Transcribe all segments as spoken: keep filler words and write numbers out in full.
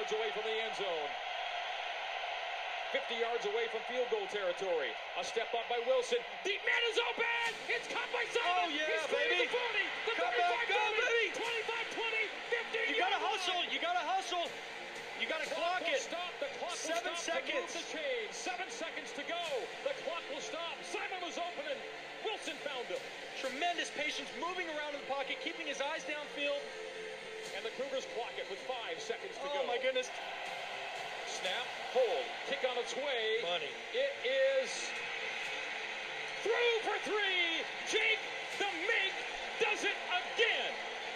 yards away from the end zone. fifty yards away from field goal territory. A step up by Wilson. Deep man is open. It's caught by Simon. Oh, yeah, He's baby. The forty, the Come back, go, baby. twenty-five twenty, fifty. You got to hustle. You got to hustle. You got to clock will it. Stop. The clock Seven will stop seconds. To move the chain. Seven seconds to go. The clock will stop. Simon was open and Wilson found him. Tremendous patience, moving around in the pocket, keeping his eyes downfield. And the Cougars clock it with five seconds to oh, go. Oh, my goodness. Snap, hold, kick on its way. Money. It is through for three. Jake the Mink does it again.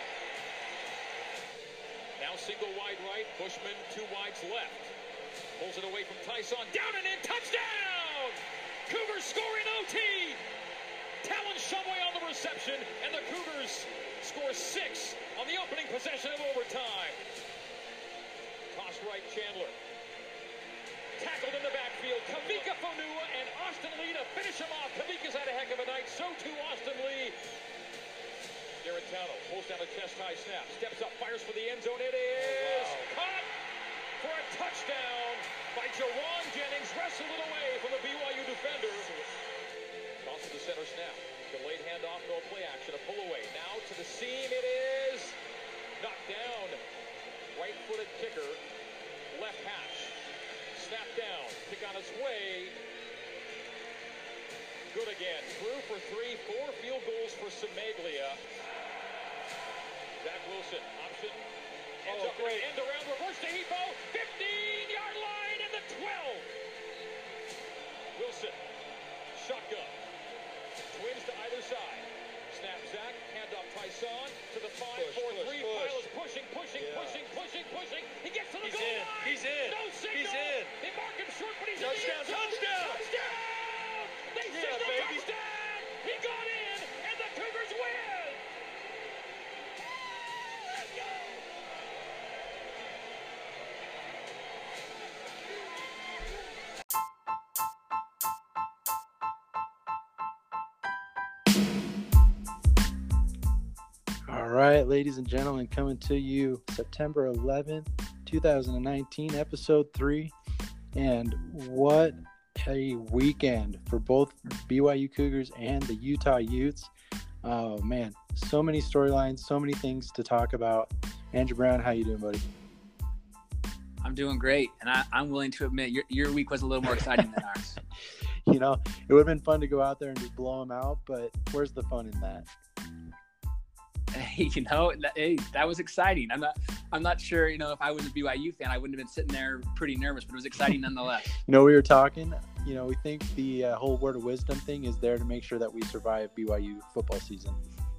Now single wide right, Bushman two wides left. Pulls it away from Tyson, down and in, touchdown! Cougars score in O T. Talon Shumway on the reception, and the Cougars score six on the opening possession of overtime. Toss right, Chandler. Tackled in the backfield, Kavika Fonua and Austin Lee to finish him off. Kavika's had a heck of a night, so too Austin Lee. Garantano pulls down a chest-high snap, steps up, fires for the end zone. It is oh, wow. caught for a touchdown by Jaron Jennings, wrestled it away from the B Y U defender. Toss to the center snap, delayed handoff, no play action, a pull away. Now to the seam, it is knocked down. Right-footed kicker, left hash. Snap down, kick on its way. Good again. Through for three, four field goals for Semaglia. Zach Wilson, option. Ends Oh, up great. End around, reverse to Hebo. fifteen-yard line and the twelve. Wilson, shotgun. Twins to either side. Snap Zach, hand off Tyson to the five, Push, four, push, three. push. Pile is pushing, pushing, Yeah. pushing, pushing, pushing. He gets to the He's goal in. line. He's in. No signal. He's in. They mark him short, but he's Touchdown, in the end zone. touchdown. Touchdown! They Yeah, signal baby. touchdown! He got in, and the Cougars win! Let's go! All right, ladies and gentlemen, coming to you September eleventh, twenty nineteen, episode three. And what a weekend for both B Y U Cougars and the Utah Utes. Oh, man, so many storylines, so many things to talk about. Andrew Brown, how you doing, buddy? I'm doing great, and I, I'm willing to admit your your week was a little more exciting than ours. You know, it would have been fun to go out there and just blow them out, but where's the fun in that? Hey, you know, that, hey, that was exciting. I'm not, I'm not sure, you know, if I was a B Y U fan, I wouldn't have been sitting there pretty nervous, but it was exciting nonetheless. You know, we were talking, you know, we think the uh, whole word of wisdom thing is there to make sure that we survive B Y U football season.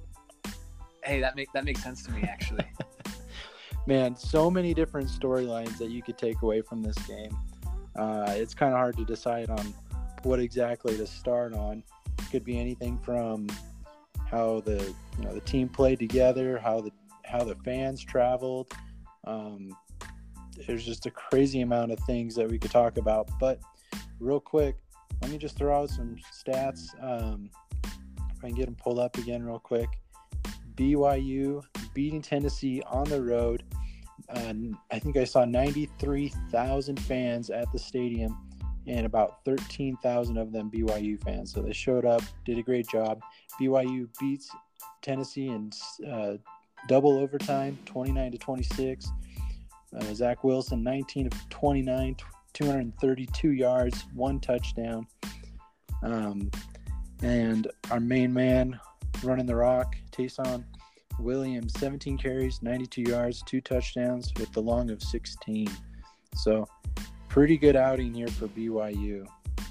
Hey, that make that makes sense to me, actually. Man, so many different storylines that you could take away from this game. Uh, it's kind of hard to decide on what exactly to start on. It could be anything from how the you know the team played together, how the how the fans traveled. Um, there's just a crazy amount of things that we could talk about. But real quick, let me just throw out some stats. Um, if I can get them pulled up again real quick. B Y U beating Tennessee on the road. Uh, I think I saw ninety-three thousand fans at the stadium, and about thirteen thousand of them B Y U fans. So they showed up, did a great job. B Y U beats Tennessee in uh, double overtime, twenty-nine to twenty-six. Uh, Zach Wilson, nineteen of twenty-nine, two hundred thirty-two yards, one touchdown. Um, and our main man running the rock, Taysom Williams, seventeen carries, ninety-two yards, two touchdowns with the long of sixteen. So pretty good outing here for B Y U.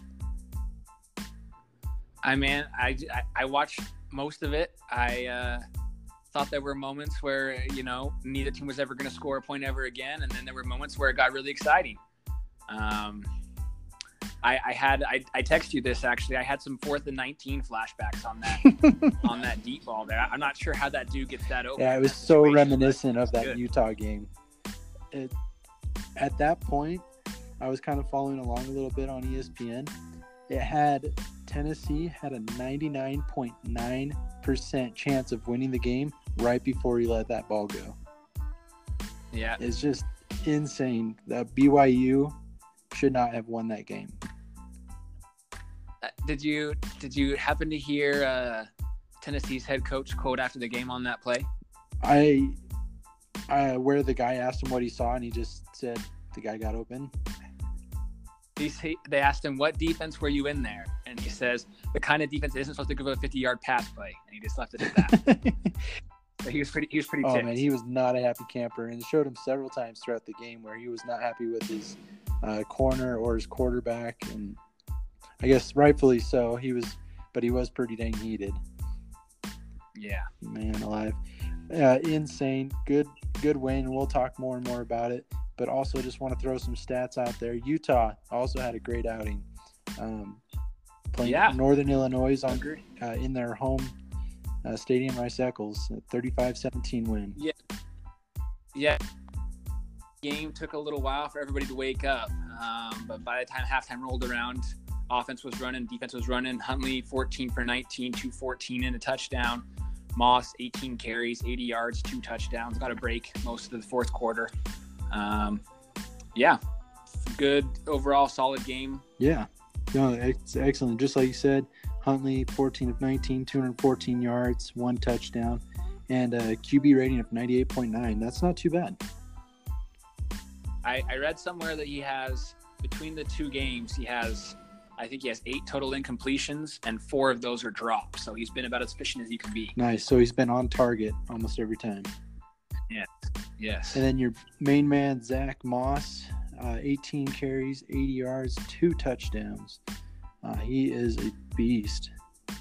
I mean, I, I, I watched most of it. I uh, thought there were moments where, you know, neither team was ever going to score a point ever again. And then there were moments where it got really exciting. Um, I, I had, I, I texted you this actually. I had some fourth and nineteen flashbacks on that, on that deep ball there. I'm not sure how that dude gets that open. Yeah, it was so reminiscent of that Utah game. It, at that point, I was kind of following along a little bit on E S P N. It had Tennessee had a ninety-nine point nine percent chance of winning the game right before he let that ball go. Yeah. It's just insane. Uh, B Y U should not have won that game. Uh, did you did you happen to hear uh, Tennessee's head coach quote after the game on that play? I, I where the guy asked him what he saw, and he just said the guy got open. He, they asked him, what defense were you in there? And he says, the kind of defense that isn't supposed to give a fifty-yard pass play. And he just left it at that. So he was pretty he was pretty Oh, ticked. man, he was not a happy camper. And it showed him several times throughout the game where he was not happy with his uh, corner or his quarterback. And I guess rightfully so. He was, but he was pretty dang heated. Yeah. Man alive. Uh, insane. Good, good win. We'll talk more and more about it. But also just want to throw some stats out there. Utah also had a great outing. Um, playing Yeah. Northern Illinois on uh, in their home uh, stadium, Rice Eccles, a thirty-five seventeen win. Yeah. Yeah. Game took a little while for everybody to wake up. Um, but by the time halftime rolled around, offense was running, defense was running. Huntley, fourteen for nineteen, two fourteen and a touchdown. Moss, eighteen carries, eighty yards, two touchdowns. Got a break most of the fourth quarter. Um, yeah, good overall, solid game. Yeah, no, it's excellent. Just like you said, Huntley, fourteen of nineteen, two hundred fourteen yards, one touchdown, and a Q B rating of ninety-eight point nine. That's not too bad. I, I read somewhere that he has, between the two games, he has, I think he has eight total incompletions, and four of those are drops. So he's been about as efficient as he can be. Nice. So he's been on target almost every time. Yeah. Yes. And then your main man, Zach Moss, uh, eighteen carries, eighty yards, two touchdowns. Uh, he is a beast.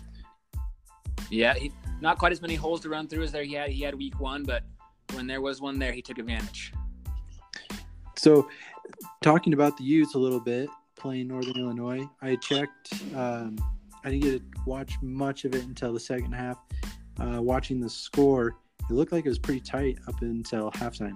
Yeah, he, not quite as many holes to run through as there he had. He had week one, but when there was one there, he took advantage. So, talking about the Utes a little bit, playing Northern Illinois, I checked. Um, I didn't get to watch much of it until the second half. Uh, watching the score, it looked like it was pretty tight up until halftime.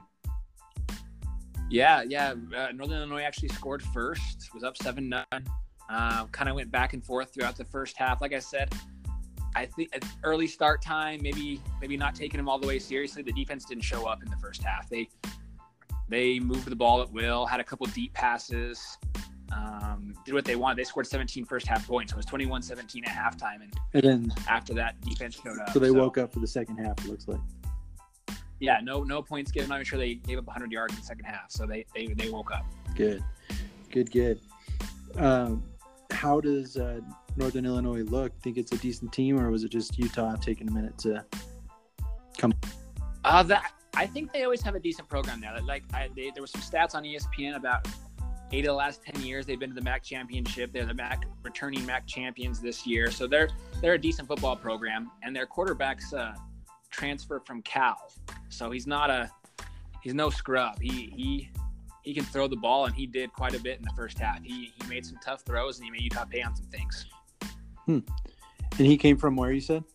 Yeah, yeah. Uh, Northern Illinois actually scored first. Was up seven nothing. Uh, kind of went back and forth throughout the first half. Like I said, I think at early start time, maybe maybe not taking them all the way seriously. The defense didn't show up in the first half. They they moved the ball at will, had a couple deep passes, um, did what they wanted. They scored seventeen first half points. So it was twenty-one seventeen at halftime, and, And then, after that, defense showed up. so they woke up for the second half, it looks like. Yeah, no no points given. I'm not even sure they gave up one hundred yards in the second half. So they they, they woke up. Good, good, good. Um, how does uh, Northern Illinois look? Think it's a decent team, or was it just Utah taking a minute to come? Uh, that I think they always have a decent program now. Like I, they, there were some stats on E S P N about eight of the last ten years they've been to the M A C championship. They're the M A C returning M A C champions this year, so they're they're a decent football program. And their quarterback's uh, transfer from Cal, so he's not a he's no scrub. He he he can throw the ball, and he did quite a bit in the first half. He he made some tough throws, and he made Utah pay on some things. Hmm. And he came from where, you said?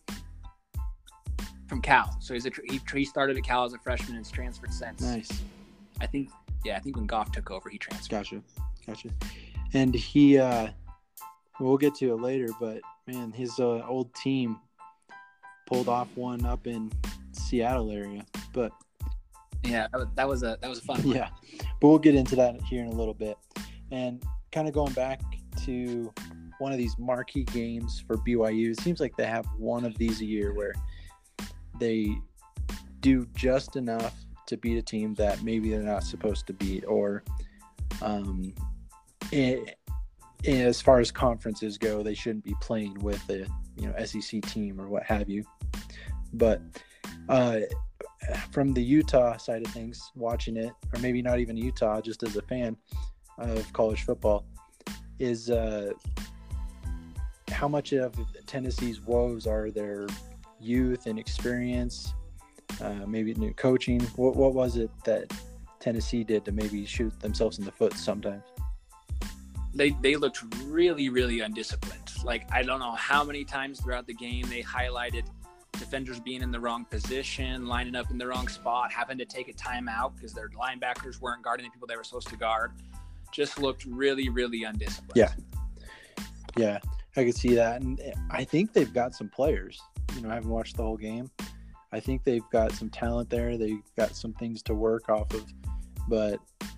From Cal, so he's a he, he started at Cal as a freshman and has transferred since. Nice. I think, yeah, I think when Goff took over, he transferred. Gotcha. Gotcha. And he, uh, we'll get to it later, but man, his uh, old team pulled off one up in Seattle area. But Yeah, that was, that was a that was a fun one. yeah, but we'll get into that here in a little bit. And kind of going back to one of these marquee games for B Y U, it seems like they have one of these a year where they do just enough to beat a team that maybe they're not supposed to beat, or um, it, as far as conferences go, they shouldn't be playing with a you know S E C team or what have you. But uh, from the Utah side of things, watching it, or maybe not even Utah, just as a fan of college football, is uh, how much of Tennessee's woes are their youth and experience, uh, maybe new coaching. What what was it that Tennessee did to maybe shoot themselves in the foot sometimes? They they looked really, really undisciplined. Like, I don't know how many times throughout the game they highlighted defenders being in the wrong position, lining up in the wrong spot, having to take a timeout because their linebackers weren't guarding the people they were supposed to guard. Just looked really, really undisciplined. Yeah. Yeah, I could see that. And I think they've got some players. You know, I haven't watched the whole game. I think they've got some talent there. They've got some things to work off of. But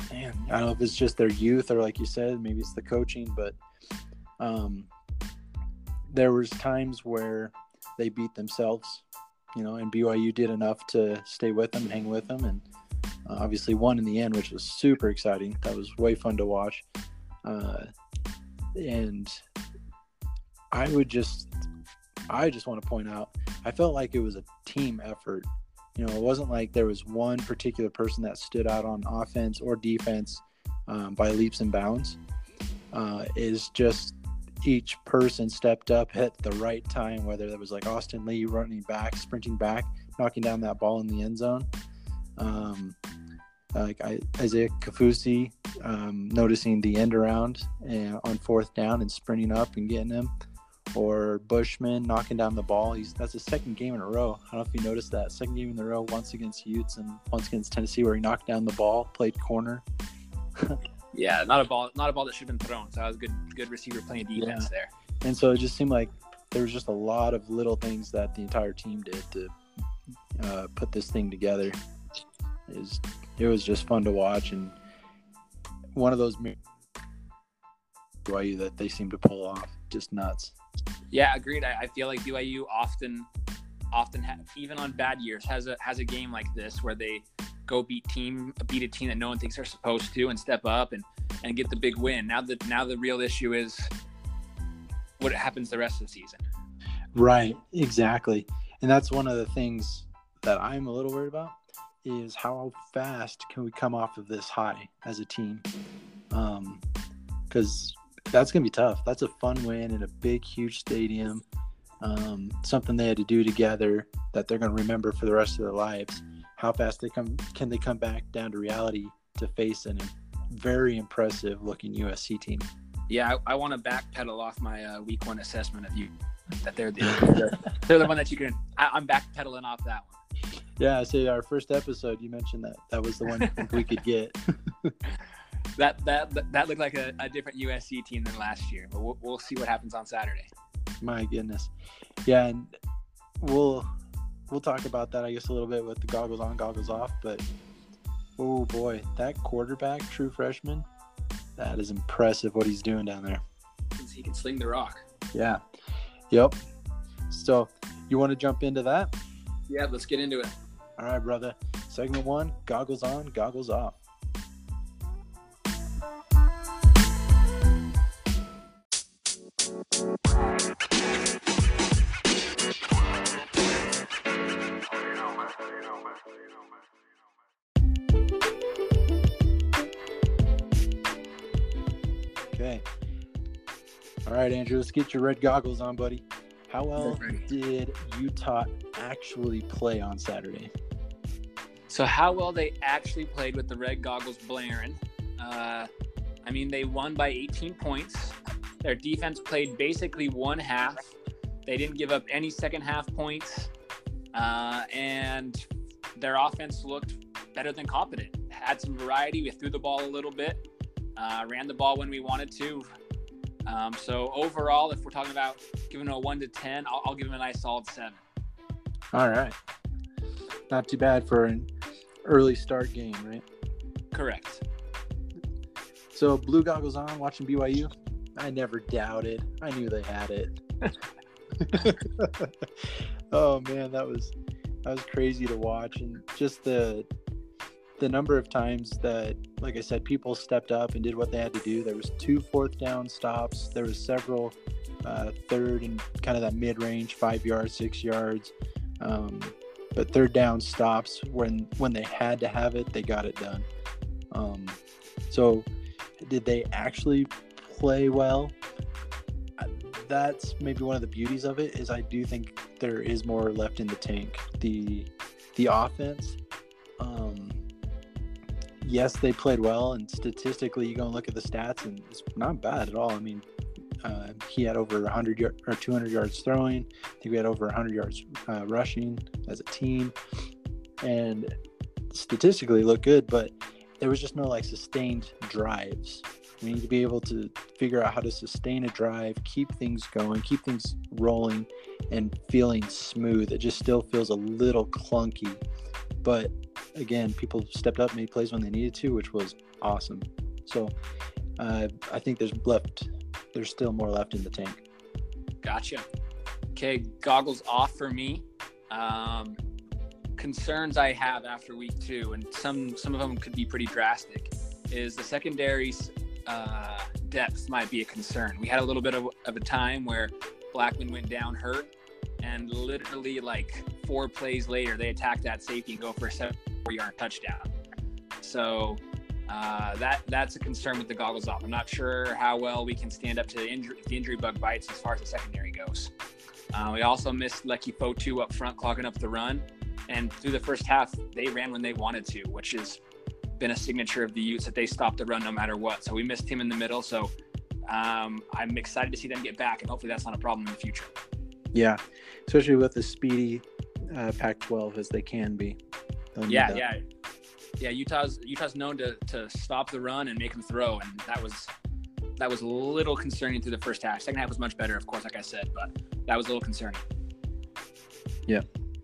man, I don't know if it's just their youth or, like you said, maybe it's the coaching, but um, there was times where they beat themselves, you know, and B Y U did enough to stay with them, hang with them, and uh, obviously won in the end, which was super exciting. That was way fun to watch. Uh, and I would just, I just want to point out, I felt like it was a team effort. You know, it wasn't like there was one particular person that stood out on offense or defense um, by leaps and bounds. Uh, is just each person stepped up at the right time, whether that was like Austin Lee running back, sprinting back, knocking down that ball in the end zone. Um, like I, Isaiah Kafusi um, noticing the end around uh, on fourth down and sprinting up and getting him. Or Bushman knocking down the ball. He's that's his second game in a row. I don't know if you noticed that. Second game in a row, once against Utes and once against Tennessee, where he knocked down the ball, played corner. Yeah, not a ball, not a ball that should have been thrown. So that was a good, good receiver playing defense yeah. there. And so it just seemed like there was just a lot of little things that the entire team did to uh, put this thing together. It was, it was just fun to watch, and one of those B Y U that they seem to pull off, just nuts. Yeah, agreed. I, I feel like B Y U often, often ha- even on bad years, has a has a game like this where they go beat team beat a team that no one thinks they're supposed to and step up and, and get the big win. Now that now the real issue is what happens the rest of the season. Right, exactly. And that's one of the things that I'm a little worried about is how fast can we come off of this high as a team? Um, because that's going to be tough. That's a fun win in a big, huge stadium. Um, something they had to do together that they're going to remember for the rest of their lives. How fast they come can they come back down to reality to face a very impressive looking U S C team? Yeah, I, I want to backpedal off my uh, week one assessment of you. That they're the they're, they're the one that you can. I, I'm backpedaling off that one. Yeah, I say our first episode, you mentioned that that was the one you think we could get. That that that looked like a, a different U S C team than last year, but we'll, we'll see what happens on Saturday. My goodness, yeah, and we'll we'll talk about that, I guess, a little bit with the goggles on, goggles off. But oh boy, that quarterback, true freshman, that is impressive what he's doing down there. He can sling the rock. Yeah, yep. So you want to jump into that? Yeah, let's get into it. All right, brother. Segment one: goggles on, goggles off. Okay. All right, Andrew, let's get your red goggles on, buddy. How well did Utah actually play on Saturday? So how well they actually played with the red goggles blaring. Uh, I mean, they won by eighteen points. Their defense played basically one half. They didn't give up any second half points. Uh, and their offense looked better than competent. Had some variety. We threw the ball a little bit. Uh, ran the ball when we wanted to. Um, so overall, if we're talking about giving a one to ten, I'll, I'll give them a nice solid seven. All right. Not too bad for an early start game, right? Correct. So blue goggles on, watching B Y U. I never doubted. I knew they had it. Oh man, that was that was crazy to watch, and just the the number of times that, like I said, people stepped up and did what they had to do. There was two fourth down stops. There was several uh, third and kind of that mid-range, five yards, six yards. Um, but third down stops when when they had to have it, they got it done. Um, so did they actually play well? That's maybe one of the beauties of it, is I do think there is more left in the tank. The the offense, um, yes, they played well, and statistically, you go and look at the stats, and it's not bad at all. I mean, uh, he had over one hundred yard, or two hundred yards throwing. I think we had over one hundred yards uh, rushing as a team, and statistically looked good, but there was just no like sustained drives. We need to be able to figure out how to sustain a drive, keep things going, keep things rolling, and feeling smooth. It just still feels a little clunky. But again, people stepped up, made plays when they needed to, which was awesome. So uh, I think there's left, there's still more left in the tank. Gotcha. Okay, goggles off for me. Um, concerns I have after week two, and some some of them could be pretty drastic, is the secondary's uh, depth might be a concern. We had a little bit of, of a time where Blackman went down hurt, and literally like four plays later, they attack that safety and go for a seven-yard touchdown. So uh, that that's a concern with the goggles off. I'm not sure how well we can stand up to the injury, the injury bug bites as far as the secondary goes. Uh, we also missed Lecky Fotu up front, clogging up the run. And through the first half, they ran when they wanted to, which has been a signature of the Utes, that they stop the run no matter what. So we missed him in the middle. So um, I'm excited to see them get back, and hopefully that's not a problem in the future. Yeah, especially with as speedy uh, Pac twelve as they can be. Yeah, yeah. Yeah, Utah's Utah's known to, to stop the run and make them throw, and that was that was a little concerning through the first half. Second half was much better, of course, like I said, but that was a little concerning. Yeah.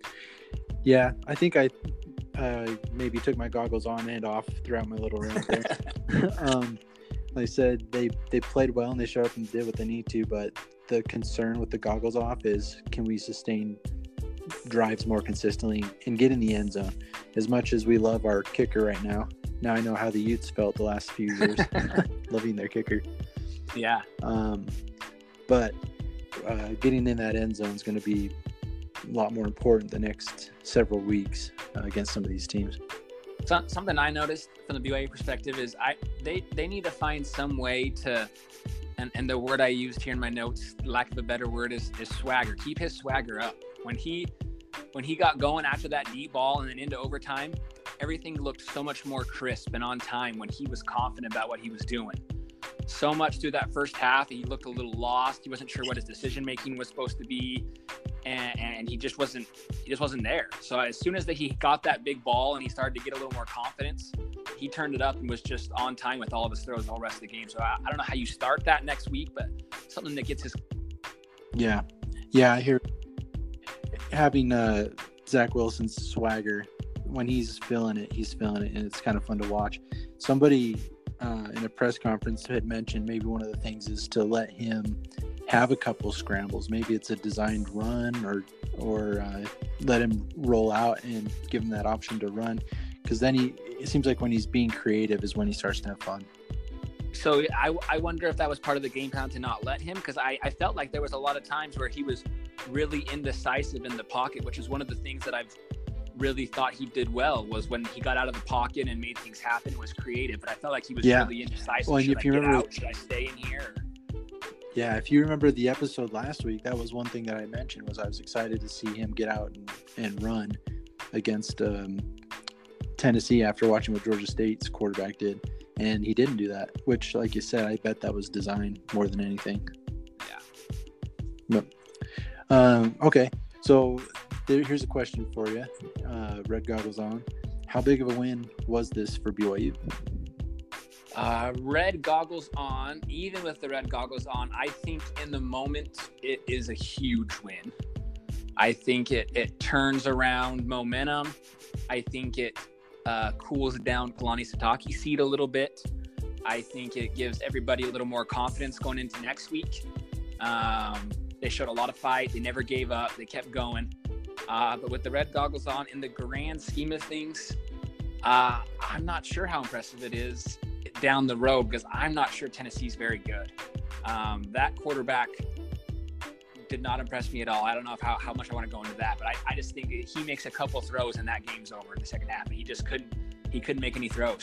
Yeah, I think I uh, maybe took my goggles on and off throughout my little rant there. um, like I said, they, they played well and they showed up and did what they need to, but the concern with the goggles off is, can we sustain drives more consistently and get in the end zone? As much as we love our kicker right now, now I know how the Utes felt the last few years, loving their kicker. Yeah. Um, but uh, getting in that end zone is going to be a lot more important the next several weeks uh, against some of these teams. So, something I noticed from the B Y U perspective is I they, they need to find some way to, and, and the word I used here in my notes, lack of a better word, is, is swagger. Keep his swagger up. When he when he got going after that deep ball and then into overtime, everything looked so much more crisp and on time when he was confident about what he was doing. So much through that first half, he looked a little lost. He wasn't sure what his decision making was supposed to be, and, and he just wasn't he just wasn't there. So as soon as the, he got that big ball and he started to get a little more confidence, he turned it up and was just on time with all of his throws all the rest of the game. So I, I don't know how you start that next week, but something that gets his. Yeah, yeah, I hear having uh, Zach Wilson's swagger. When he's feeling it, he's feeling it, and it's kind of fun to watch. Somebody uh, in a press conference had mentioned maybe one of the things is to let him have a couple scrambles. Maybe it's a designed run, or or uh, let him roll out and give him that option to run, because then he it seems like when he's being creative is when he starts to have fun. So I, I wonder if that was part of the game plan to not let him, because I, I felt like there was a lot of times where he was really indecisive in the pocket, which is one of the things that I've really thought he did well, was when he got out of the pocket and made things happen. It was creative, but I felt like he was yeah. really indecisive. Well, should if I you get remember, out? Should I stay in here? Yeah, if you remember the episode last week, that was one thing that I mentioned, was I was excited to see him get out and, and run against um, Tennessee after watching what Georgia State's quarterback did. And he didn't do that, which, like you said, I bet that was designed more than anything. Yeah. But, um, okay, so there, here's a question for you. Uh, Red Goggles on. How big of a win was this for B Y U? Uh, red goggles on. Even with the red goggles on, I think in the moment it is a huge win. I think it, it turns around momentum. I think it uh, cools down Kalani Sitake's seat a little bit. I think it gives everybody a little more confidence going into next week. Um, they showed a lot of fight. They never gave up. They kept going. Uh, but with the red goggles on, in the grand scheme of things, uh, I'm not sure how impressive it is down the road, because I'm not sure Tennessee's very good. Um, that quarterback did not impress me at all. I don't know if how, how much I want to go into that, but I, I just think he makes a couple throws and that game's over in the second half, and he just couldn't he couldn't make any throws.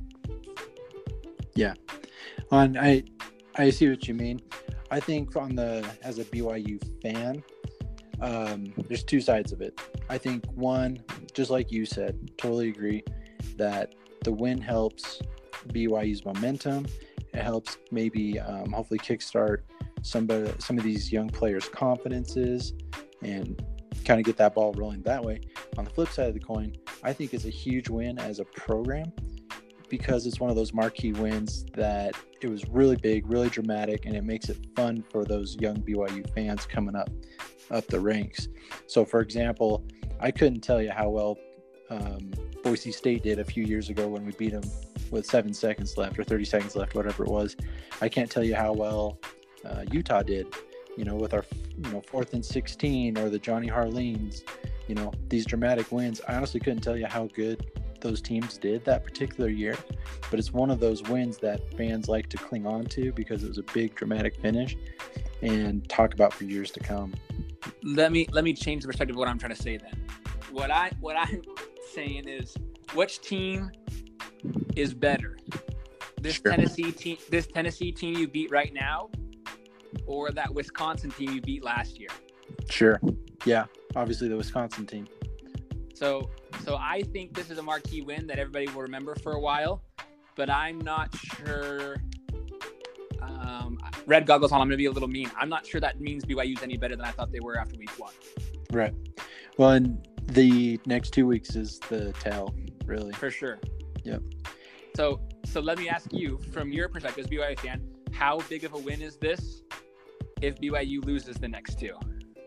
Yeah, on I I see what you mean. I think on the as a B Y U fan, um, there's two sides of it. I think one, just like you said, totally agree that the win helps B Y U's momentum. It helps maybe um, hopefully kickstart somebody, some of these young players' confidences and kind of get that ball rolling that way. On the flip side of the coin, I think it's a huge win as a program, because it's one of those marquee wins that it was really big, really dramatic, and it makes it fun for those young B Y U fans coming up up the ranks. So, for example, I couldn't tell you how well um, Boise State did a few years ago when we beat them with seven seconds left or thirty seconds left, whatever it was. I can't tell you how well uh, Utah did, you know, with our, you know, fourth and sixteen or the Johnny Harleens, you know, these dramatic wins. I honestly couldn't tell you how good those teams did that particular year, but it's one of those wins that fans like to cling on to because it was a big dramatic finish and talk about for years to come. Let me let me change the perspective of what I'm trying to say then. What I what I'm saying is, which team is better? This Sure. Tennessee team this Tennessee team you beat right now, or that Wisconsin team you beat last year? Sure. Yeah. Obviously the Wisconsin team. So so I think this is a marquee win that everybody will remember for a while, but I'm not sure. Um, red goggles on. I'm going to be a little mean. I'm not sure that means B Y U's any better than I thought they were after week one. Right. Well, and the next two weeks is the tell, really. For sure. Yep. So so let me ask you, from your perspective as a B Y U fan, how big of a win is this if B Y U loses the next two?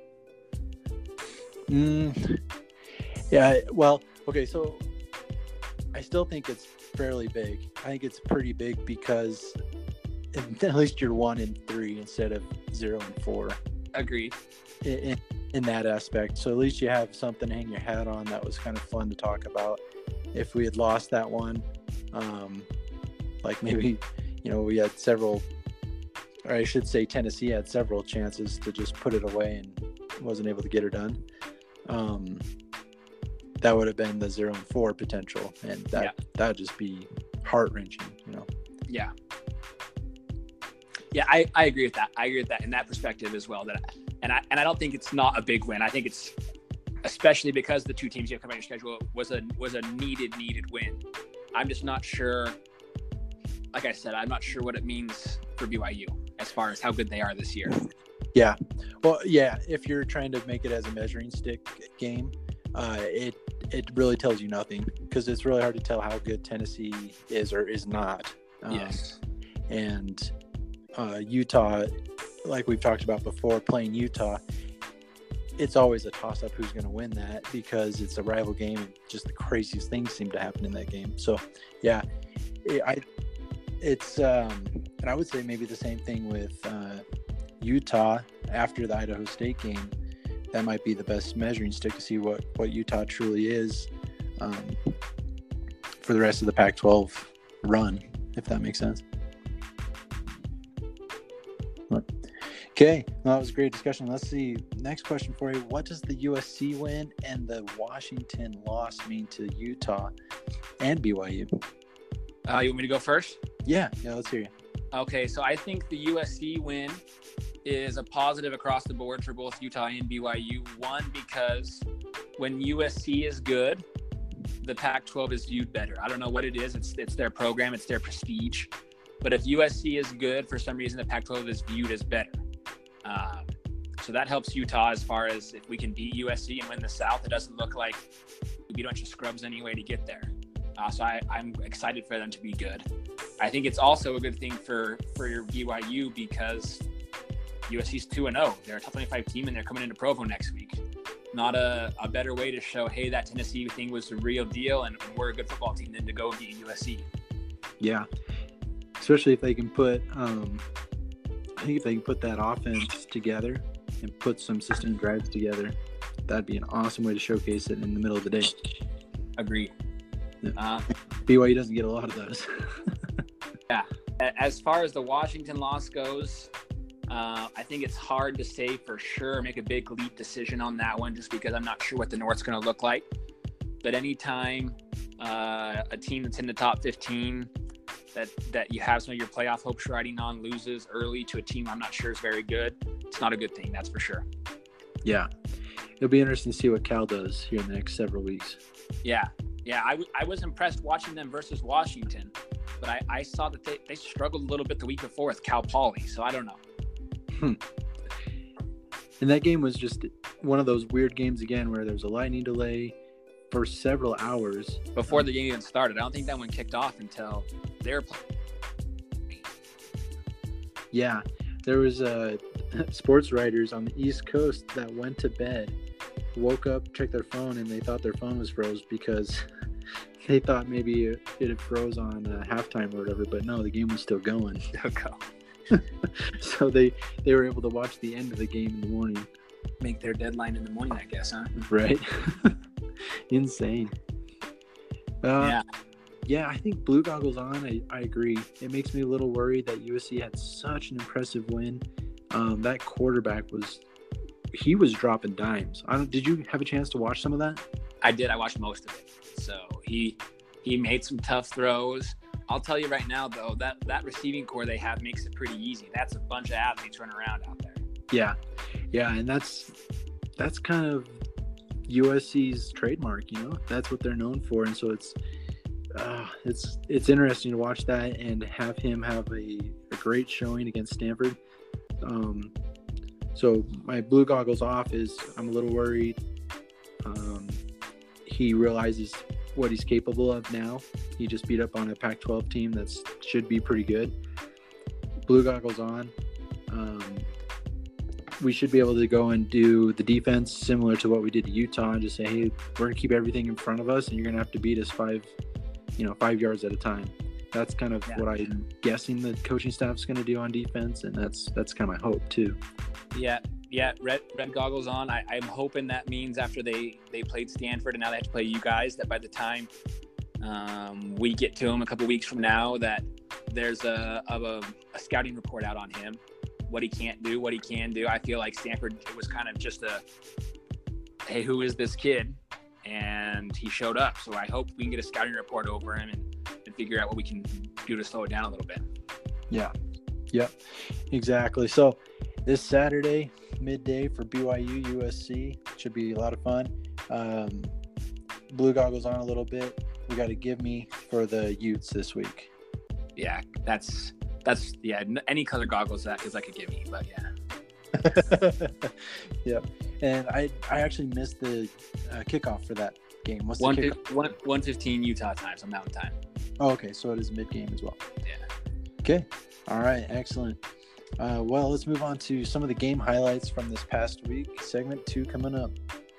Mm, yeah, well, okay, so I still think it's fairly big. I think it's pretty big because at least you're one and three instead of zero and four. Agreed. In, in, in that aspect. So at least you have something to hang your hat on. That was kind of fun to talk about. If we had lost that one, um, like maybe, you know, we had several, or I should say Tennessee had several chances to just put it away and wasn't able to get it done. Um, that would have been the zero and four potential, and that Yeah. that would just be heart wrenching, you know. Yeah. Yeah, I, I agree with that. I agree with that in that perspective as well. That and I and I don't think it's not a big win. I think it's, especially because the two teams you have coming on your schedule, was a was a needed needed win. I'm just not sure. Like I said, I'm not sure what it means for B Y U as far as how good they are this year. Yeah. Well, yeah, if you're trying to make it as a measuring stick game, uh, it it really tells you nothing because it's really hard to tell how good Tennessee is or is not. Um, Yes. And uh, Utah, like we've talked about before, playing Utah, it's always a toss-up who's going to win that because it's a rival game and just the craziest things seem to happen in that game. So, yeah, it, I it's um, and I would say maybe the same thing with uh, Utah after the Idaho State game. That might be the best measuring stick to see what, what Utah truly is um, for the rest of the Pac twelve run, if that makes sense. Okay, well, that was a great discussion. Let's see. Next question for you. What does the U S C win and the Washington loss mean to Utah and B Y U? Uh, you want me to go first? Yeah, yeah, let's hear you. Okay, so I think the U S C win is a positive across the board for both Utah and B Y U. One, because when U S C is good, the Pac twelve is viewed better. I don't know what it is. It's it's their program. It's their prestige. But if U S C is good, for some reason, the Pac twelve is viewed as better. Um, so that helps Utah as far as if we can beat U S C and win the South, it doesn't look like we beat a bunch of scrubs anyway to get there. Uh, so I, I'm excited for them to be good. I think it's also a good thing for, for your B Y U because U S C's two and oh. They're a top twenty-five team and they're coming into Provo next week. Not a, a better way to show, hey, that Tennessee thing was the real deal and, and we're a good football team than to go beat U S C. Yeah, especially if they can put, um, I think if they can put that offense together and put some system drives together, that'd be an awesome way to showcase it in the middle of the day. Agreed. Yeah. Uh, B Y U doesn't get a lot of those. yeah. As far as the Washington loss goes, uh, I think it's hard to say for sure, make a big leap decision on that one just because I'm not sure what the North's going to look like. But anytime uh, a team that's in the top fifteen that that you have some of your playoff hopes riding on loses early to a team I'm not sure is very good, it's not a good thing, that's for sure. Yeah. It'll be interesting to see what Cal does here in the next several weeks. Yeah. Yeah, I, w- I was impressed watching them versus Washington, but I, I saw that they, they struggled a little bit the week before with Cal Poly, so I don't know. Hmm. And that game was just one of those weird games again where there was a lightning delay for several hours. Before the game even started. I don't think that one kicked off until they were playing. Yeah, there was uh, sports writers on the East Coast that went to bed, woke up, checked their phone, and they thought their phone was froze because they thought maybe it, it had froze on uh, halftime or whatever, but no, the game was still going. So they, they were able to watch the end of the game in the morning. Make their deadline in the morning, I guess, huh? Right? Insane. Uh, yeah. Yeah, I think blue goggles on, I, I agree. It makes me a little worried that U S C had such an impressive win. Um, that quarterback was – he was dropping dimes. I don't, did you have a chance to watch some of that? I did. I watched most of it. So he he made some tough throws. I'll tell you right now, though, that, that receiving core they have makes it pretty easy. That's a bunch of athletes running around out there. Yeah. Yeah, and that's that's kind of U S C's trademark, you know? That's what they're known for, and so it's – Uh, it's it's interesting to watch that and have him have a, a great showing against Stanford. Um, so my blue goggles off is I'm a little worried. Um, he realizes what he's capable of now. He just beat up on a Pac twelve team that should be pretty good. Blue goggles on. Um, we should be able to go and do the defense similar to what we did to Utah and just say, hey, we're going to keep everything in front of us and you're going to have to beat us five you know, five yards at a time. That's kind of yeah. what I'm guessing the coaching staff's going to do on defense, and that's that's kind of my hope too. Yeah, yeah, red red goggles on. I, I'm hoping that means after they, they played Stanford and now they have to play you guys, that by the time um, we get to them a couple weeks from now, that there's a, a a scouting report out on him, what he can't do, what he can do. I feel like Stanford, it was kind of just a, hey, who is this kid? And he showed up. So I hope we can get a scouting report over him and, and figure out what we can do to slow it down a little bit. Yeah. Yep. Exactly. So this Saturday, midday for B Y U U S C, should be a lot of fun. Um, blue goggles on a little bit. We got to give me for the Utes this week. Yeah, that's that's yeah. Any color goggles that is like a gimme, but yeah. Yep. And I I actually missed the uh, kickoff for that game. What's the one, kickoff? one, one fifteen Utah time, so Mountain Time. Oh, okay. So it is mid-game as well. Yeah. Okay. All right. Excellent. Uh, well, let's move on to some of the game highlights from this past week. Segment two coming up.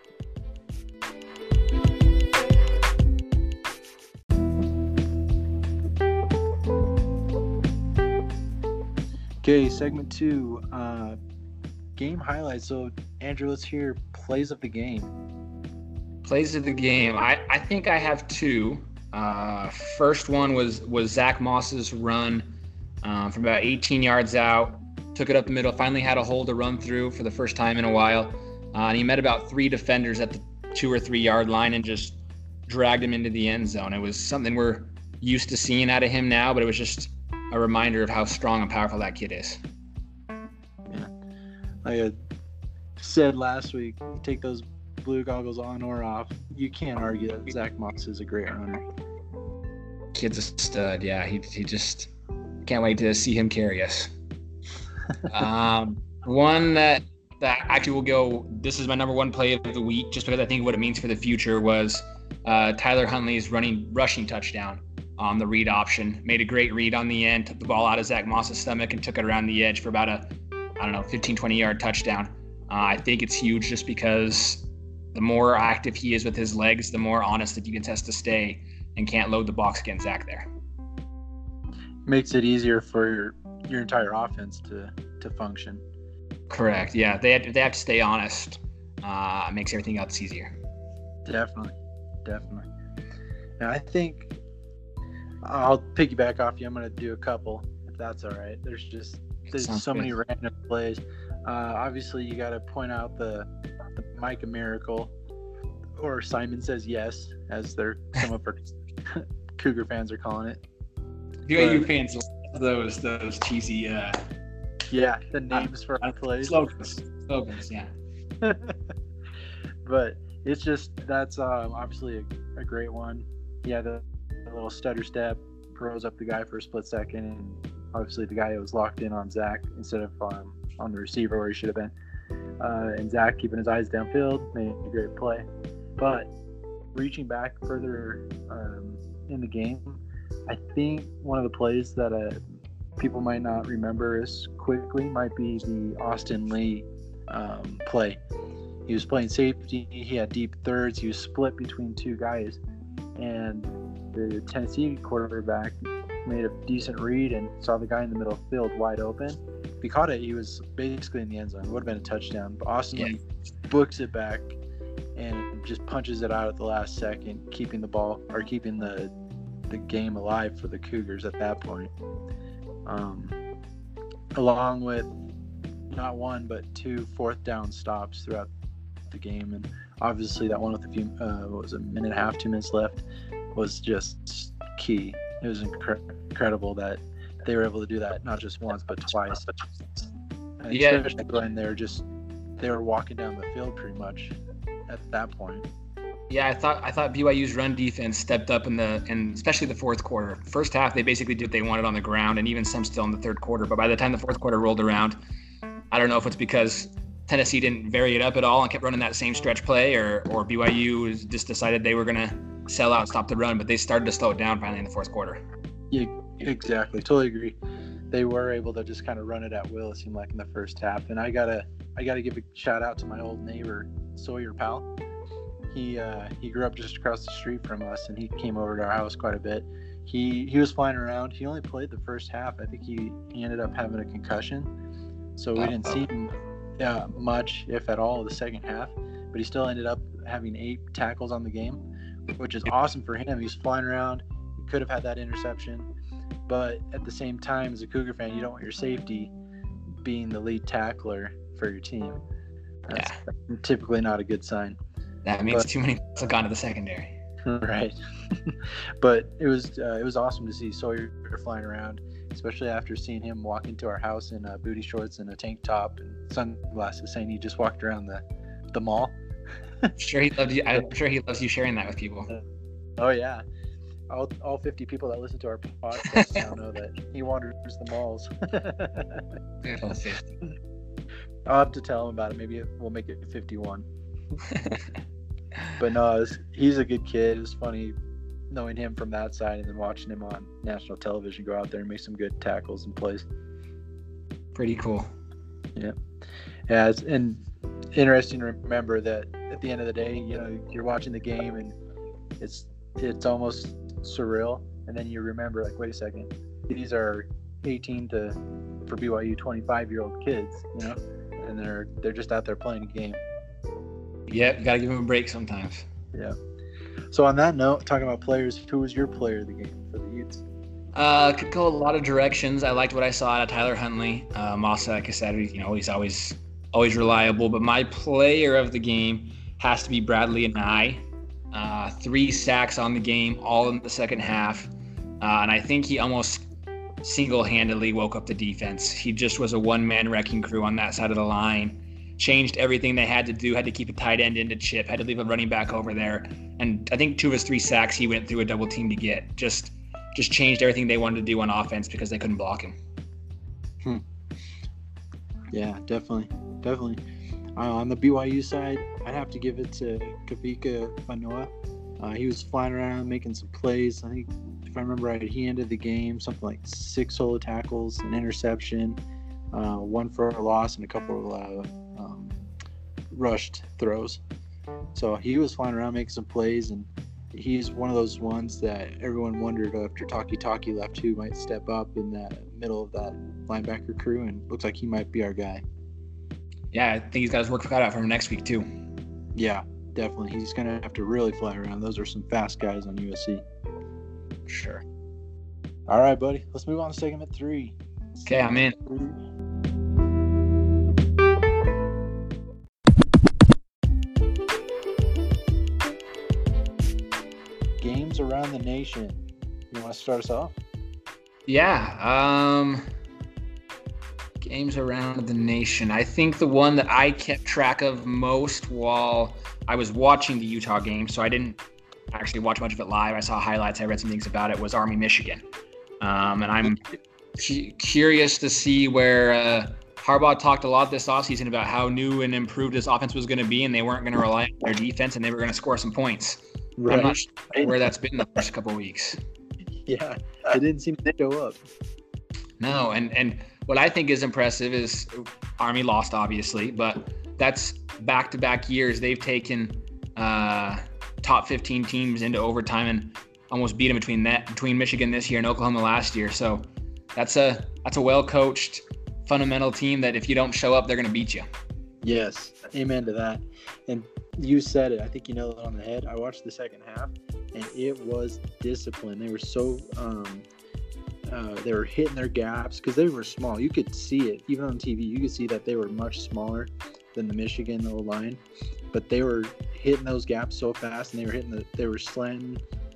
Okay, segment two. Uh, game highlights. So, Andrew, let's hear plays of the game. Plays of the game. I, I think I have two. Uh, first one was was Zach Moss's run um, from about eighteen yards out. Took it up the middle. Finally had a hole to run through for the first time in a while. Uh, and he met about three defenders at the two or three yard line and just dragged him into the end zone. It was something we're used to seeing out of him now, but it was just a reminder of how strong and powerful that kid is. Yeah. Like I said last week, you take those blue goggles on or off, you can't argue that Zach Moss is a great runner. Kid's a stud. Yeah, he he just can't wait to see him carry us. um, one that that actually will go. This is my number one play of the week, just because I think what it means for the future was uh, Tyler Huntley's running rushing touchdown on the read option. Made a great read on the end, took the ball out of Zach Moss's stomach and took it around the edge for about a, I don't know, fifteen, twenty yard touchdown. Uh, I think it's huge just because the more active he is with his legs, the more honest the defense has to stay and can't load the box against Zach there. Makes it easier for your, your entire offense to, to function. Correct. Yeah, they have, they have to stay honest. Uh, it makes everything else easier. Definitely. Definitely. Now, I think I'll piggyback off you. I'm going to do a couple, if that's all right. There's just there's Sounds so good. many random plays. Uh, obviously, you got to point out the, the Micah Miracle, or Simon Says Yes, as they're some of our Cougar fans are calling it. You got you fans those those cheesy uh, Yeah, the names for our plays. slogans. Slogans, yeah. But it's just that's um, obviously a, a great one. Yeah, the, the little stutter step throws up the guy for a split second, and obviously the guy was locked in on Zach instead of um, on the receiver where he should have been. Uh, and Zach keeping his eyes downfield made a great play. But reaching back further um, in the game, I think one of the plays that uh, people might not remember as quickly might be the Austin Lee um, play. He was playing safety. He had deep thirds. He was split between two guys. And the Tennessee quarterback made a decent read and saw the guy in the middle of the field wide open. If he caught it, he was basically in the end zone. It would have been a touchdown. But Austin Yeah. Lee books it back and just punches it out at the last second, keeping the ball or keeping the the game alive for the Cougars at that point. Um, along with not one but two fourth down stops throughout the game, and obviously that one with a few uh, what was it, a minute and a half, two minutes left was just key. It was incre- incredible that they were able to do that not just once but twice. And Yeah. especially when they're just they were walking down the field pretty much at that point. Yeah, I thought I thought B Y U's run defense stepped up in the and especially the fourth quarter. First half, they basically did what they wanted on the ground, and even some still in the third quarter. But by the time the fourth quarter rolled around, I don't know if it's because Tennessee didn't vary it up at all and kept running that same stretch play, or or B Y U just decided they were gonna sell out and stop the run. But they started to slow it down finally in the fourth quarter. Yeah, exactly. Totally agree. They were able to just kind of run it at will, it seemed like, in the first half. And I gotta I gotta give a shout out to my old neighbor Sawyer Powell. He uh, he grew up just across the street from us, and he came over to our house quite a bit. He he was flying around. He only played the first half. I think he, he ended up having a concussion, so we didn't see him yeah, much, if at all, the second half. But he still ended up having eight tackles on the game, which is awesome for him. He was flying around. He could have had that interception, but at the same time, as a Cougar fan, you don't want your safety being the lead tackler for your team. That's Yeah. typically not a good sign. That means But- too many have gone to the secondary. Right. But it was uh, it was awesome to see Sawyer flying around, especially after seeing him walk into our house in uh, booty shorts and a tank top and sunglasses, saying he just walked around the, the mall. I'm sure he loved you. I'm sure he loves you sharing that with people. Oh, yeah. All, all fifty people that listen to our podcast now know that he wanders the malls. I'll have to tell him about it. Maybe we'll make it fifty-one. But no, it was, he's a good kid. It was funny knowing him from that side and then watching him on national television go out there and make some good tackles and plays. Pretty cool. Yeah, it's, and interesting to remember that at the end of the day, you know, you're watching the game and it's it's almost surreal, and then you remember, like, wait a second, these are eighteen to, for B Y U, twenty-five year old kids, you know, and they're they're just out there playing a game. Yep, you gotta give him a break sometimes. Yeah. So on that note, talking about players, who was your player of the game for the Utes? Uh, could go a lot of directions. I liked what I saw out of Tyler Huntley. Uh, Massa, like I said, you know, he's always always reliable. But my player of the game has to be Bradley Anae. Uh, three sacks on the game, all in the second half. Uh, and I think he almost single-handedly woke up the defense. He just was a one-man wrecking crew on that side of the line. Changed everything they had to do, had to keep a tight end into chip, had to leave a running back over there. And I think two of his three sacks he went through a double team to get. Just just changed everything they wanted to do on offense because they couldn't block him. Hmm. Yeah, definitely. Definitely. Uh, on the B Y U side, I'd have to give it to Kavika Fanoa. Uh, he was flying around making some plays. I think, if I remember right, he ended the game something like six solo tackles, an interception, uh, one for a loss, and a couple of uh, um, rushed throws. So he was flying around making some plays, and he's one of those ones that everyone wondered after Taki Taki left who might step up in the middle of that linebacker crew, and looks like he might be our guy. Yeah, I think he's got his work cut out for him next week too. Yeah, definitely. He's going to have to really fly around. Those are some fast guys on U S C. Sure. All right, buddy. Let's move on to segment three. Okay, I'm in. Games around the nation. You want to start us off? Yeah. Um, games around the nation. I think the one that I kept track of most while I was watching the Utah game, so I didn't actually watch much of it live. I saw highlights. I read some things about it. Was Army Michigan, um, and I'm cu- curious to see where uh, Harbaugh talked a lot this offseason about how new and improved his offense was going to be, and they weren't going to rely on their defense, and they were going to score some points. Right. I'm not sure where that's been the first couple of weeks. Yeah, it didn't seem to show up. No, and and what I think is impressive is Army lost, obviously, but that's back-to-back years they've taken uh, top fifteen teams into overtime, and almost beat them between that between Michigan this year and Oklahoma last year. So that's a that's a well-coached, fundamental team that if you don't show up, they're going to beat you. Yes, amen to that. And you said it. I think you nailed it on the head. I watched the second half, and it was discipline. They were so um, uh, they were hitting their gaps because they were small. You could see it even on T V. You could see that they were much smaller than the Michigan O-line, but they were hitting those gaps so fast, and they were hitting the they were slanting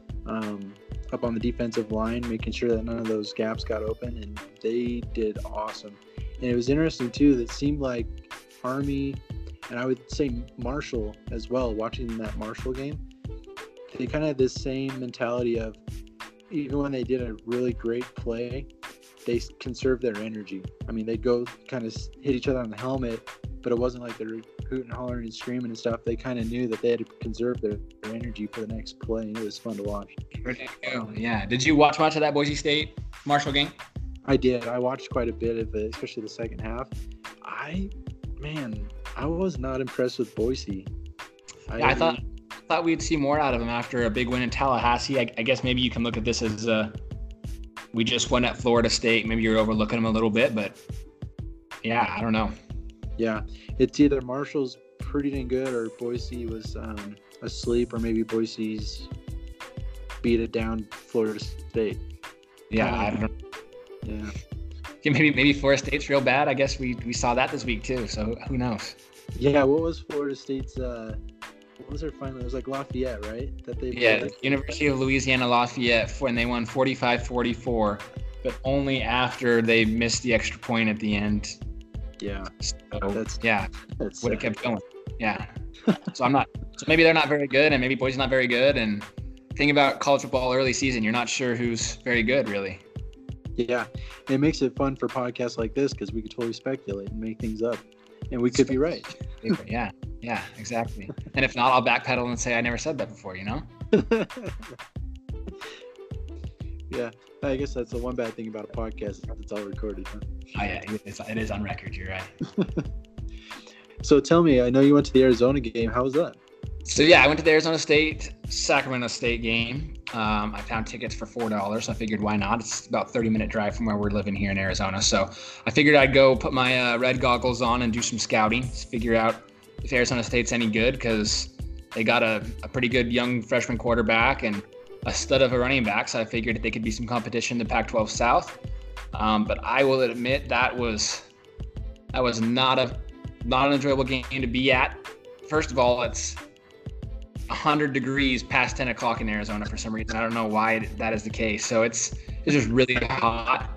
um, up on the defensive line, making sure that none of those gaps got open, and they did awesome. And it was interesting too. That it seemed like Army, and I would say Marshall as well, watching that Marshall game, they kind of had this same mentality of even when they did a really great play, they conserved their energy. I mean, they'd go kind of hit each other on the helmet, but it wasn't like they were hooting, hollering, and screaming and stuff. They kind of knew that they had to conserve their, their energy for the next play, and it was fun to watch. Yeah. Did you watch much of that Boise State Marshall game? I did. I watched quite a bit of it, especially the second half. I, man, I was not impressed with Boise. I, yeah, I thought thought we'd see more out of them after a big win in Tallahassee. I, I guess maybe you can look at this as uh, we just won at Florida State. Maybe you're overlooking them a little bit, but yeah, I don't know. Yeah, it's either Marshall's pretty dang good or Boise was um, asleep, or maybe Boise's beat it down Florida State. Yeah, uh, I don't know. Yeah. Yeah, maybe maybe Florida State's real bad. I guess we, we saw that this week too. So who knows? Yeah. What was Florida State's? Uh, what was their final? It was like Lafayette, right? That they yeah, played? University of Louisiana Lafayette when they won forty-five forty-four, but only after they missed the extra point at the end. Yeah. So That's yeah, that's would have sad. kept going. Yeah. So I'm not. So maybe they're not very good, and maybe Boise's not very good. And think about college football early season. You're not sure who's very good, really. Yeah, it makes it fun for podcasts like this because we could totally speculate and make things up, and we could be right. Yeah, yeah, exactly. And if not, I'll backpedal and say I never said that before. You know? Yeah, I guess that's the one bad thing about a podcast. It's all recorded. Huh? Oh yeah, it is, it is on record. You're right. So tell me, I know you went to the Arizona game. How was that? So yeah, I went to the Arizona State Sacramento State game. Um, I found tickets for four dollars. So I figured, why not? It's about a thirty minute drive from where we're living here in Arizona. So I figured I'd go put my uh, red goggles on and do some scouting, figure out if Arizona State's any good, because they got a, a pretty good young freshman quarterback and a stud of a running back. So I figured they could be some competition in the Pac twelve South. Um, but I will admit that was that was not a not an enjoyable game to be at. First of all, it's one hundred degrees past ten o'clock in Arizona for some reason. I don't know why that is the case. So it's it's just really hot,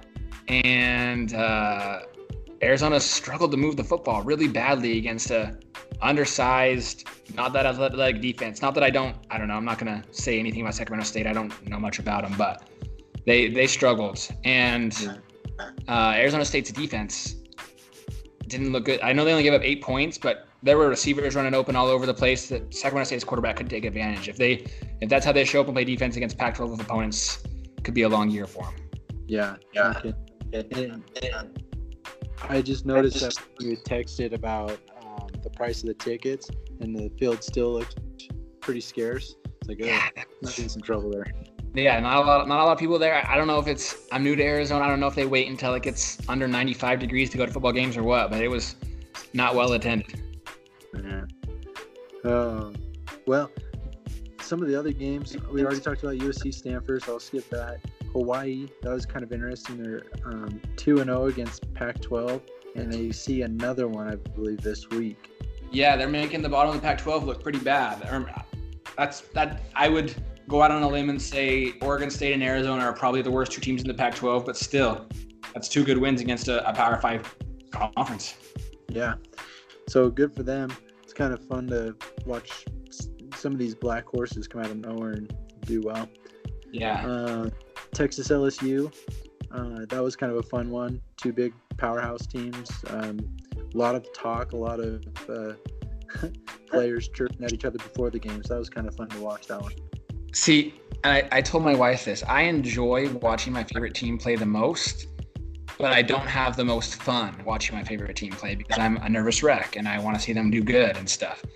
and uh, Arizona struggled to move the football really badly against a undersized, not that athletic defense. Not that I don't, I don't know. I'm not gonna say anything about Sacramento State. I don't know much about them, but they they struggled, and uh, Arizona State's defense didn't look good. I know they only gave up eight points, but there were receivers running open all over the place that Sacramento State's quarterback could take advantage. If they, if that's how they show up and play defense against Pac twelve opponents, it could be a long year for them. Yeah, yeah. Okay. And, and I just noticed that you had texted about um, the price of the tickets, and the field still looked pretty scarce. It's like, oh, Yeah. not getting some trouble there. Yeah, not a lot, not a lot of people there. I don't know if it's, I'm new to Arizona. I don't know if they wait until it gets under ninety-five degrees to go to football games or what, but it was not well attended. Yeah. Um, well, some of the other games, we already talked about U S C Stanford, so I'll skip that. Hawaii, that was kind of interesting. They're um, two and oh against Pac twelve, and they see another one, I believe, this week. Yeah, they're making the bottom of the Pac twelve look pretty bad. That's that. I would go out on a limb and say Oregon State and Arizona are probably the worst two teams in the Pac twelve, but still, that's two good wins against a, a Power Five conference. Yeah. So good for them. It's kind of fun to watch some of these black horses come out of nowhere and do well. Yeah. Uh, Texas L S U, uh, that was kind of a fun one. Two big powerhouse teams. Um, a lot of talk, a lot of uh, players chirping at each other before the game. So that was kind of fun to watch that one. See, I, I told my wife this. I enjoy watching my favorite team play the most, but I don't have the most fun watching my favorite team play because I'm a nervous wreck and I want to see them do good and stuff.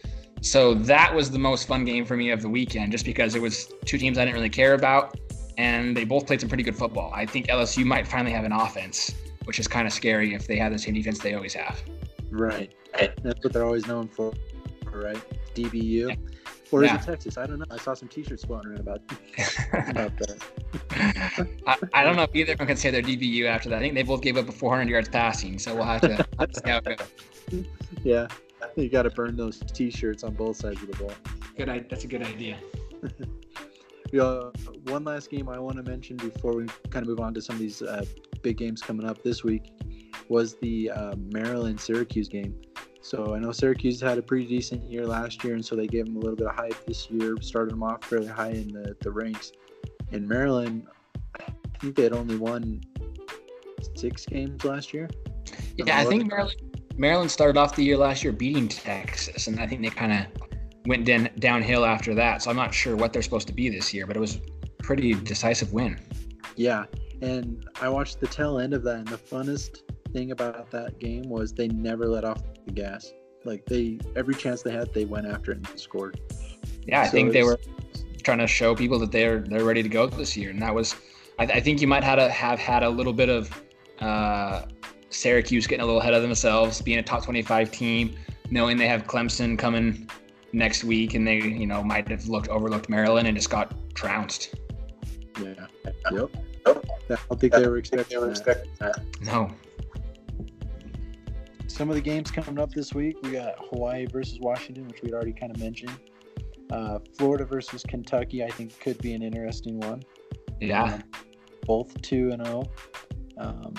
So that was the most fun game for me of the weekend, just because it was two teams I didn't really care about, and they both played some pretty good football. I think L S U might finally have an offense, which is kind of scary if they have the same defense they always have. Right. That's what they're always known for, right? D B U. Or Yeah. is it Texas? I don't know. I saw some T-shirts floating around about, about that. I, I don't know if either of them can say they're D B U after that. I think they both gave up four hundred yards passing, so we'll have to see how it goes. Yeah. You got to burn those T-shirts on both sides of the ball. Good, I, that's a good idea. Yeah, one last game I want to mention before we kind of move on to some of these uh, big games coming up this week was the uh, Maryland-Syracuse game. So I know Syracuse had a pretty decent year last year, and so they gave them a little bit of hype this year, started them off fairly high in the, the ranks. In Maryland, I think they had only won six games last year. Yeah, I think Maryland Maryland started off the year last year beating Texas, and I think they kind of went down, downhill after that. So I'm not sure what they're supposed to be this year, but it was a pretty decisive win. Yeah, and I watched the tail end of that, and the funnest thing about that game was they never let off the gas. Like, they every chance they had, they went after it and scored. Yeah, I So think they it's- were trying to show people that they're they're ready to go this year, and that was. I, I think you might have, to have had a little bit of uh, Syracuse getting a little ahead of themselves, being a top twenty-five team, knowing they have Clemson coming next week, and they you know might have looked overlooked Maryland and just got trounced. Yeah. Yep. I don't think they were expecting that. No. Some of the games coming up this week, we got Hawaii versus Washington, which we'd already kind of mentioned. Uh, Florida versus Kentucky, I think, could be an interesting one. Yeah. Um, both two and zero. Um,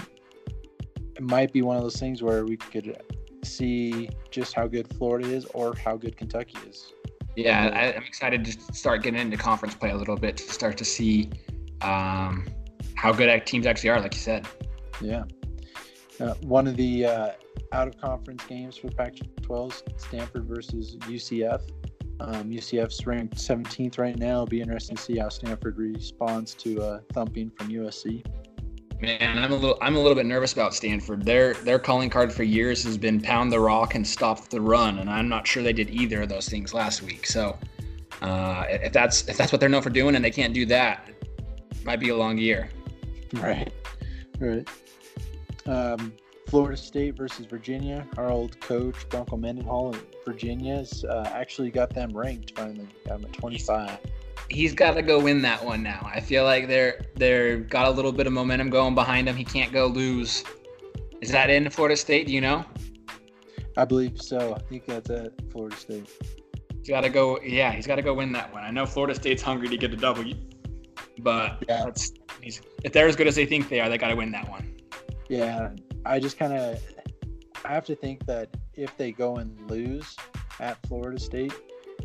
it might be one of those things where we could see just how good Florida is or how good Kentucky is. Yeah, I, I'm excited to start getting into conference play a little bit to start to see um, how good teams actually are, like you said. Yeah. Uh, one of the uh, out-of-conference games for Pac twelve is Stanford versus U C F. Um, U C F's ranked seventeenth right now. It'll be interesting to see how Stanford responds to a thumping from U S C. Man, I'm a little I'm a little bit nervous about Stanford. Their their calling card for years has been pound the rock and stop the run, and I'm not sure they did either of those things last week. So uh, if that's if that's what they're known for doing and they can't do that, it might be a long year. Right. Right. Um, Florida State versus Virginia. Our old coach, Bronco Mendenhall, in Virginia's uh, actually got them ranked finally. Got them at twenty-five. He's got to go win that one now. I feel like they're they're got a little bit of momentum going behind him. He can't go lose. Is that in Florida State? Do you know? I believe so. I think that's at Florida State. He's got to go. Yeah, he's got to go win that one. I know Florida State's hungry to get a W, but Yeah. that's, he's, if they're as good as they think they are, they got to win that one. Yeah, I just kind of I have to think that if they go and lose at Florida State,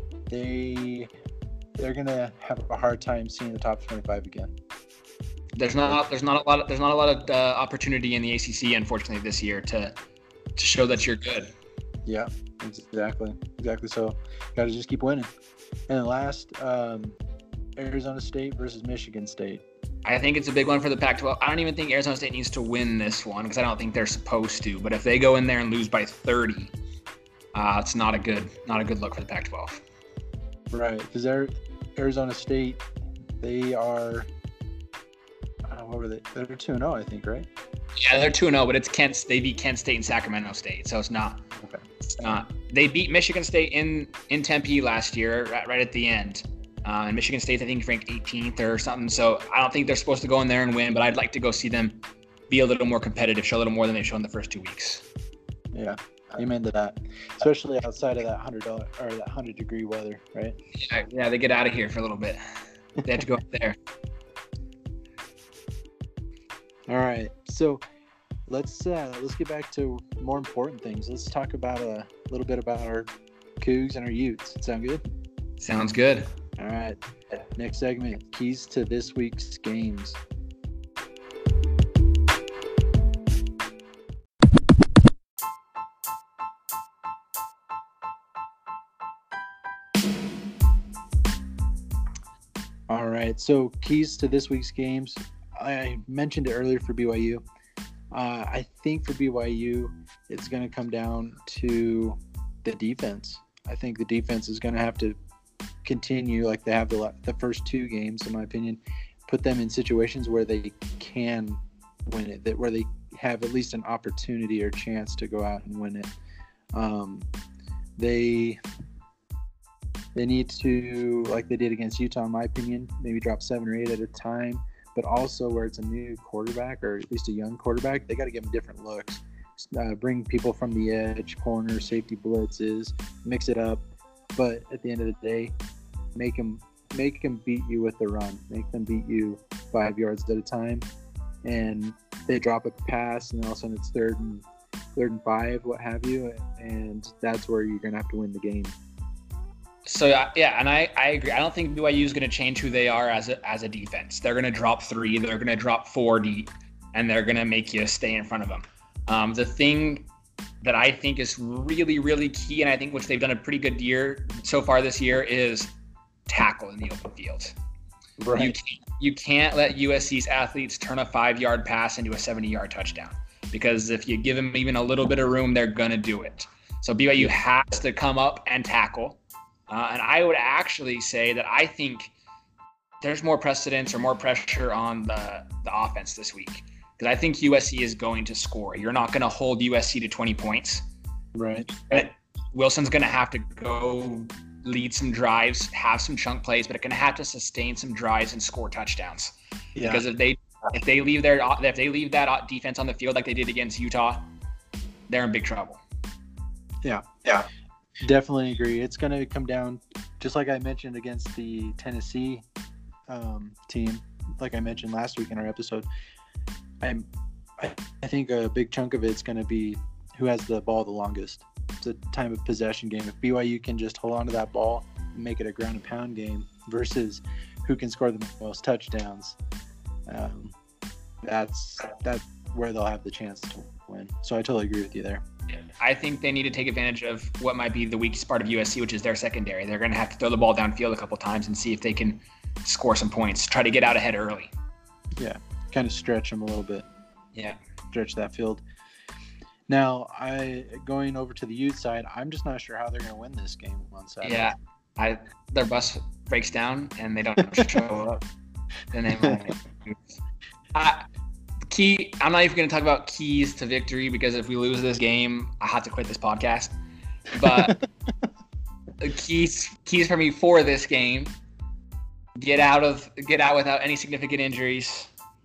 they they're gonna have a hard time seeing the top twenty-five again. There's not there's not a lot of, there's not a lot of uh, opportunity in the A C C, unfortunately, this year to to show that you're good. Yeah, exactly, exactly. So, got to just keep winning. And then last, um, Arizona State versus Michigan State. I think it's a big one for the Pac twelve. I don't even think Arizona State needs to win this one because I don't think they're supposed to. But if they go in there and lose by thirty, uh, it's not a good not a good look for the Pac twelve. Right, because they're Arizona State, they are. Uh, what were they? They're two and zero, I think, right? Yeah, they're two and zero, but it's Kent. They beat Kent State and Sacramento State, so it's not. Okay. It's not. They beat Michigan State in in Tempe last year, right, right at the end. Uh, and Michigan State, I think, ranked eighteenth or something. So I don't think they're supposed to go in there and win, but I'd like to go see them be a little more competitive, show a little more than they've shown the first two weeks. Yeah, amen to that. Especially outside of that hundred dollar or that hundred degree weather, right? Yeah, yeah, they get out of here for a little bit. They have to go up there. All right, so let's uh, let's get back to more important things. Let's talk about a little bit about our Cougs and our Utes. Sound good? Sounds good. All right. Next segment: keys to this week's games. All right. So keys to this week's games. I mentioned it earlier for B Y U. Uh, I think for B Y U, it's going to come down to the defense. I think the defense is going to have to continue like they have the the first two games, in my opinion, put them in situations where they can win it, that where they have at least an opportunity or chance to go out and win it. Um, they they need to, like they did against Utah, in my opinion, maybe drop seven or eight at a time, but also where it's a new quarterback or at least a young quarterback, they got to give them different looks. Uh, bring people from the edge, corner, safety blitzes, mix it up. But at the end of the day, make them make them beat you with the run. Make them beat you five yards at a time. And they drop a pass, and all of a sudden it's third and third and five, what have you, and that's where you're gonna have to win the game. So yeah, and I, I agree. I don't think B Y U is going to change who they are as a as a defense. They're going to drop three. They're going to drop four deep, and they're going to make you stay in front of them. Um, the thing that I think is really, really key, and I think which they've done a pretty good year so far this year, is tackle in the open field. Right. You can't, you can't let U S C's athletes turn a five-yard pass into a seventy-yard touchdown, because if you give them even a little bit of room, they're going to do it. So B Y U has to come up and tackle. Uh, and I would actually say that I think there's more precedence or more pressure on the, the offense this week, because I think U S C is going to score. You're not going to hold U S C to twenty points. Right. But Wilson's going to have to go lead some drives, have some chunk plays, but it's going to have to sustain some drives and score touchdowns. Yeah. Because if they if they leave their if they leave that defense on the field like they did against Utah, they're in big trouble. Yeah. Yeah. Definitely agree. It's going to come down, just like I mentioned against the Tennessee um, team, like I mentioned last week in our episode. I'm, I, I think a big chunk of it's going to be who has the ball the longest. It's a time of possession game. If B Y U can just hold on to that ball and make it a ground and pound game versus who can score the most touchdowns, um, that's that's where they'll have the chance to win. So I totally agree with you there. I think they need to take advantage of what might be the weakest part of U S C, which is their secondary. They're going to have to throw the ball downfield a couple times and see if they can score some points. Try to get out ahead early. Yeah, kind of stretch them a little bit. Yeah, stretch that field. Now, I going over to the youth side, I'm just not sure how they're going to win this game on Saturday. Yeah, I their bus breaks down and they don't show up. Then they might. I, Key, I'm not even going to talk about keys to victory, because if we lose this game, I have to quit this podcast. But the keys, keys for me for this game: get out of, get out without any significant injuries.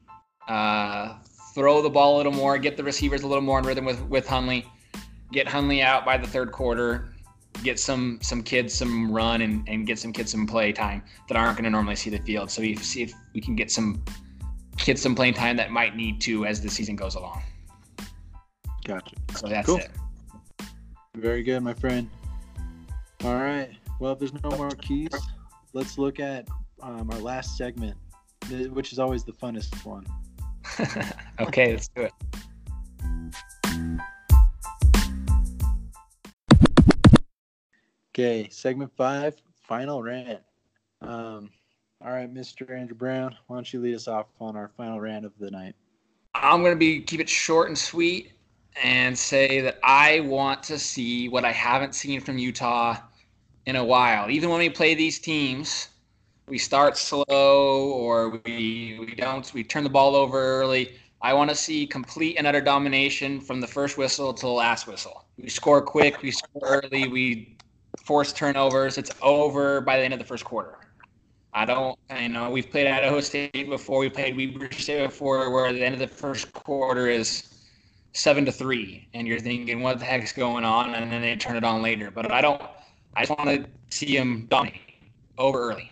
Uh, throw the ball a little more, get the receivers a little more in rhythm with with Hundley. Get Hundley out by the third quarter. Get some some kids some run and, and get some kids some play time that aren't going to normally see the field. So we see if we can get some kids some playing time that might need to as the season goes along. Gotcha. So that's cool. it. Very good, my friend. All right. Well, if there's no more keys, let's look at um, our last segment, which is always the funnest one. Okay, let's do it. Okay, segment five, final rant. Um, all right, Mister Andrew Brown, why don't you lead us off on our final rant of the night? I'm going to be keep it short and sweet and say that I want to see what I haven't seen from Utah in a while. Even when we play these teams, we start slow or we we don't we turn the ball over early. I want to see complete and utter domination from the first whistle to the last whistle. We score quick, we score early, we force turnovers. It's over by the end of the first quarter. I don't, you know, we've played Idaho State before. We played Weber State before, where the end of the first quarter is seven to three, and you're thinking, what the heck's going on? And then they turn it on later. But I don't. I just want to see them dominate over early.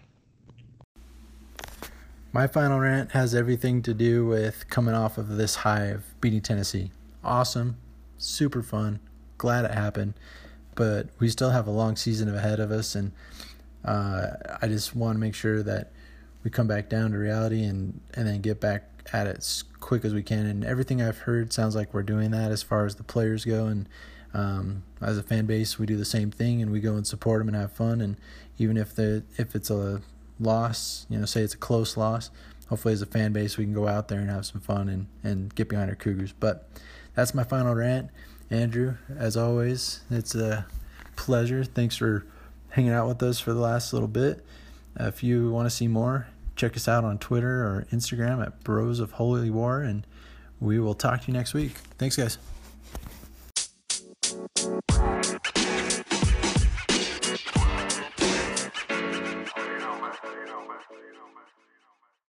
My final rant has everything to do with coming off of this high of beating Tennessee. Awesome, super fun, glad it happened, but we still have a long season ahead of us, and uh, I just want to make sure that we come back down to reality and, and then get back at it as quick as we can. And everything I've heard sounds like we're doing that as far as the players go, and um, as a fan base, we do the same thing, and we go and support them and have fun. And even if the if it's a loss, you know, say it's a close loss, hopefully as a fan base we can go out there and have some fun and, and get behind our Cougars. But that's my final rant. Andrew, as always, it's a pleasure. Thanks for hanging out with us for the last little bit. Uh, if you want to see more, check us out on Twitter or Instagram at Bros of Holy War, and we will talk to you next week. Thanks, guys.